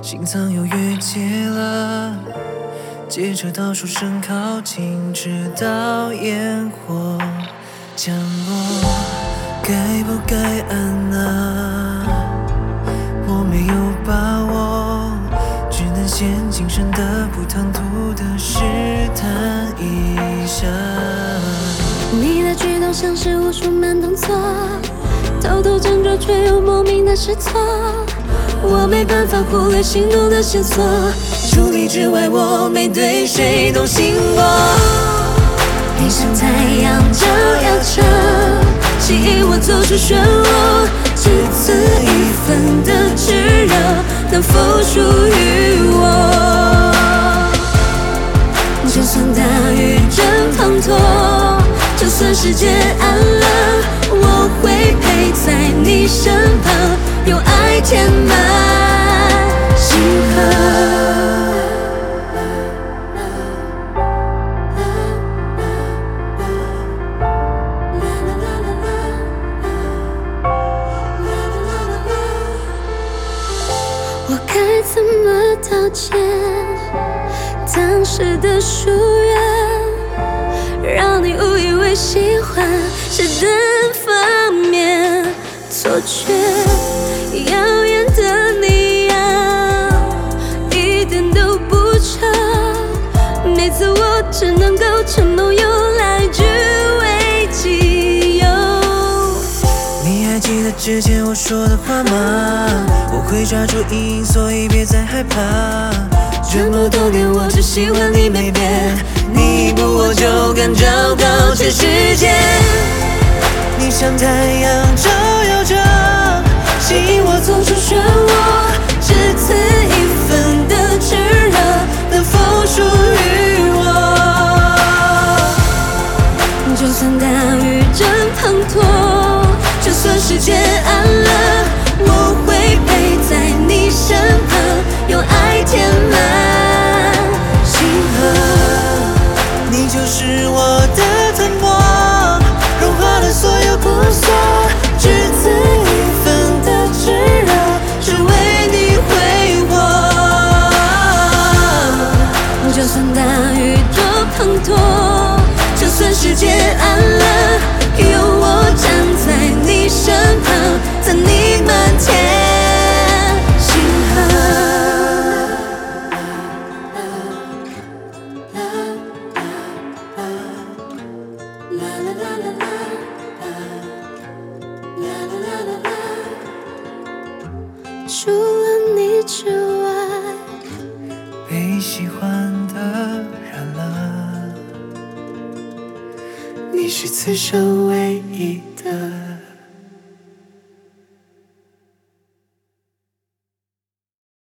心脏又郁结了，接着倒数声靠近，直到烟火降落。该不该按啊？我没有把握，只能先谨慎的不唐突的试探一下。 你的举动像是无数慢动作，偷偷挣扎却又莫名的失措，我没办法忽略心动的线索，除你之外我没对谁动心过。你像太阳照耀着，吸引我走出漩涡，只此一份的炙热，能否属于我？就算大雨正滂沱，就算世界暗了，我会陪在你身旁，用爱填满星河。我该怎么道歉？当时的疏远，让你误以为喜欢是单方面错觉。耀眼的你呀，一点都不差。每次我只能够承诺用来据为己有。 你还记得之前我说的话吗？我会抓住阴影，所以别再害怕。这么多年，我只喜欢你没变，你一步我就敢找到全世界。你像太阳照耀着，吸引我走出漩涡，只此一份的炙热，能否属于我？ 就算大雨正滂沱，就算世界暗了，我会陪在你身旁，用爱填满星河。 你就是我的灯光，融化了所有苦涩，只此一份的炙热，只为你挥霍。 就算大雨多滂沱，就算世界暗了，有我站在你身旁，在你漫天星河。除了你之外， 被喜欢的人了，你是此生唯一的。